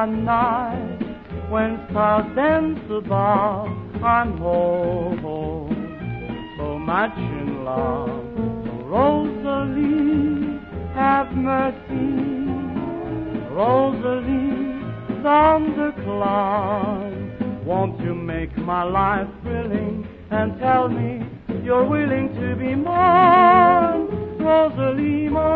night, when stars dance above, I'm home, so much in love. Rosalie, have mercy. Rosalie, Santa Claus, won't you make my life thrilling and tell me you're willing to be mine, Rosalie, mine.